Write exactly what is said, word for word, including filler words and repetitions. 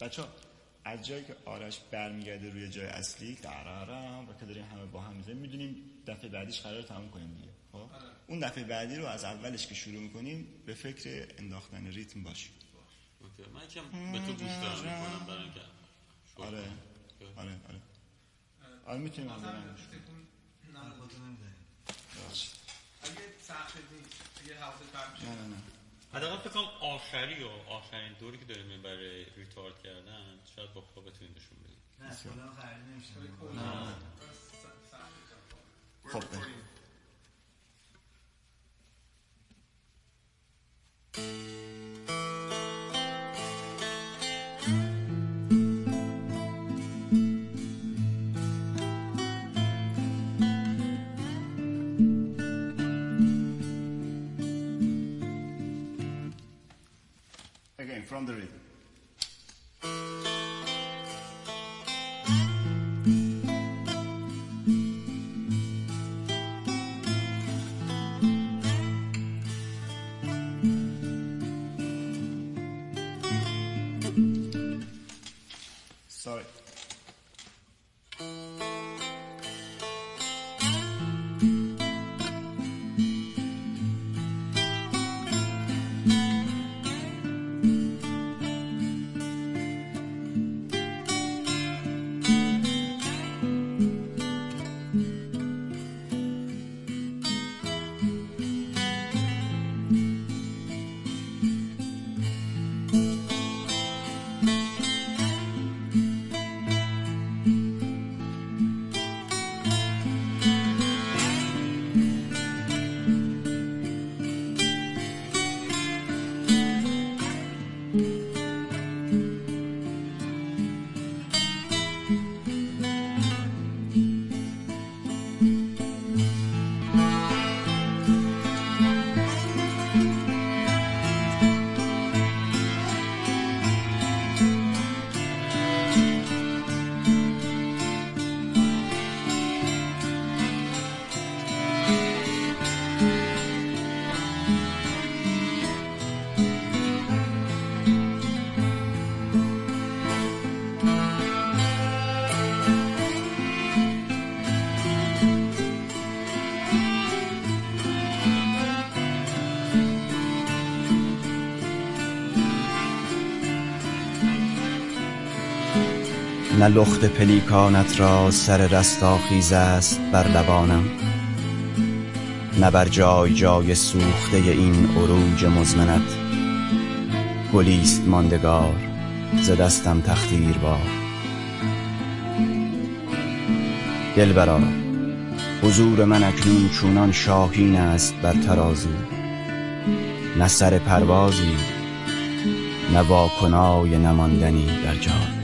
بچه‌ها از جایی که آرش برمیگرده روی جای اصلی درارم و که داریم همه با هم میزنیم میدونیم دفعه بعدیش قراره تموم کنیم دیگه. خب اون دفعه بعدی رو از اولش که شروع میکنیم به فکر انداختن ریتم باشیم. اوکی من یکم به تو گوش دارم میکنم برای اینکه آره آره آره آره میتونیم هم بریم اگه سخت نیست یه حوض فرد میشه. نه نه نه حداقل فکر کنم آخری و آخرین دوری که داریم برای ریتارد کردن شاید با پا بتونیم نشون بدیم. نه کلا خرید نمیشه. خب again from the rhythm. Sorry. نه لخت پلیکانت را سر رستاخیز است بر لبانم، نه بر جای جای سوخته این عروج مزمنت. گلیست ماندگار ز دستم تخدیر با دلبرا. حضور من اکنون چونان شاهین است بر ترازو، نه سر پروازی نه واکنای نماندنی در جا.